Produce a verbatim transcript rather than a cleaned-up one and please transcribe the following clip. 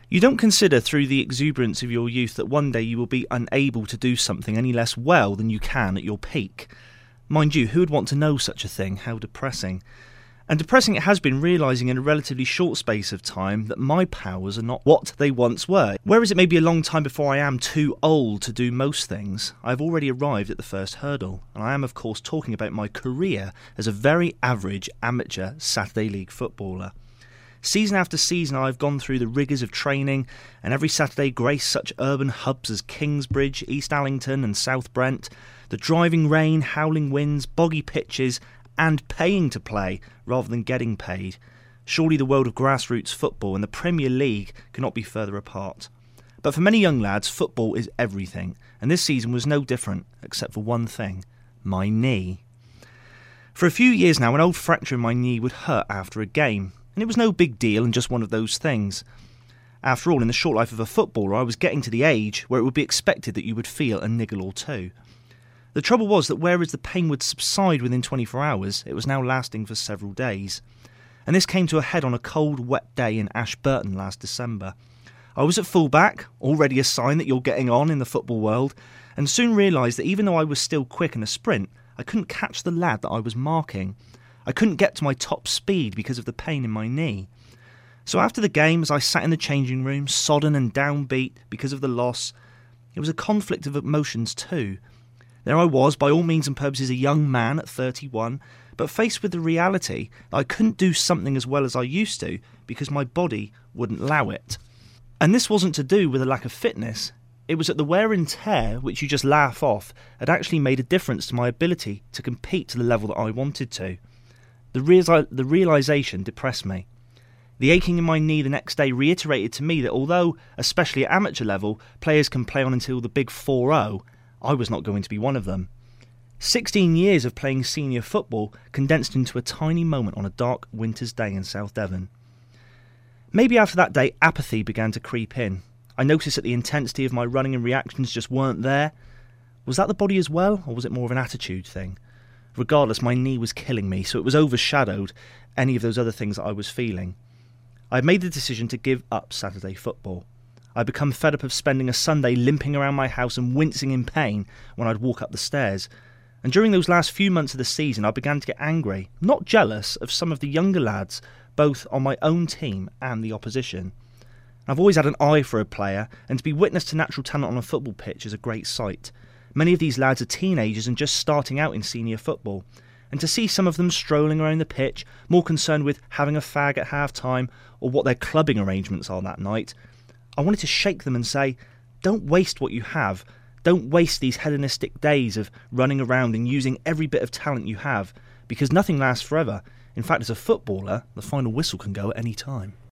You don't consider through the exuberance of your youth that one day you will be unable to do something any less well than you can at your peak. Mind you, who would want to know such a thing? How depressing. And depressing it has been, realising in a relatively short space of time that my powers are not what they once were. Whereas it may be a long time before I am too old to do most things, I have already arrived at the first hurdle, and I am of course talking about my career as a very average amateur Saturday League footballer. Season after season I have gone through the rigours of training, and every Saturday graced such urban hubs as Kingsbridge, East Allington and South Brent, the driving rain, howling winds, boggy pitches, and paying to play rather than getting paid. Surely the world of grassroots football and the Premier League cannot be further apart. But for many young lads, football is everything, and this season was no different, except for one thing: my knee. For a few years now, an old fracture in my knee would hurt after a game, and it was no big deal and just one of those things. After all, in the short life of a footballer, I was getting to the age where it would be expected that you would feel a niggle or two. The trouble was that whereas the pain would subside within twenty-four hours, it was now lasting for several days. And this came to a head on a cold, wet day in Ashburton last December. I was at full-back, already a sign that you're getting on in the football world, and soon realised that even though I was still quick in a sprint, I couldn't catch the lad that I was marking. I couldn't get to my top speed because of the pain in my knee. So after the game, as I sat in the changing room, sodden and downbeat because of the loss, it was a conflict of emotions too. There I was, by all means and purposes, a young man at thirty-one, but faced with the reality that I couldn't do something as well as I used to because my body wouldn't allow it. And this wasn't to do with a lack of fitness. It was that the wear and tear, which you just laugh off, had actually made a difference to my ability to compete to the level that I wanted to. The, reali- the realisation depressed me. The aching in my knee the next day reiterated to me that although, especially at amateur level, players can play on until the big four oh, I was not going to be one of them. Sixteen years of playing senior football condensed into a tiny moment on a dark winter's day in South Devon. Maybe after that day apathy began to creep in. I noticed that the intensity of my running and reactions just weren't there. Was that the body as well, or was it more of an attitude thing? Regardless, my knee was killing me, so it was overshadowed any of those other things that I was feeling. I had made the decision to give up Saturday football. I had become fed up of spending a Sunday limping around my house and wincing in pain when I'd walk up the stairs. And during those last few months of the season, I began to get angry, not jealous, of some of the younger lads, both on my own team and the opposition. I've always had an eye for a player, and to be witness to natural talent on a football pitch is a great sight. Many of these lads are teenagers and just starting out in senior football. And to see some of them strolling around the pitch, more concerned with having a fag at half-time or what their clubbing arrangements are that night, I wanted to shake them and say, don't waste what you have. Don't waste these hedonistic days of running around and using every bit of talent you have, because nothing lasts forever. In fact, as a footballer, the final whistle can go at any time.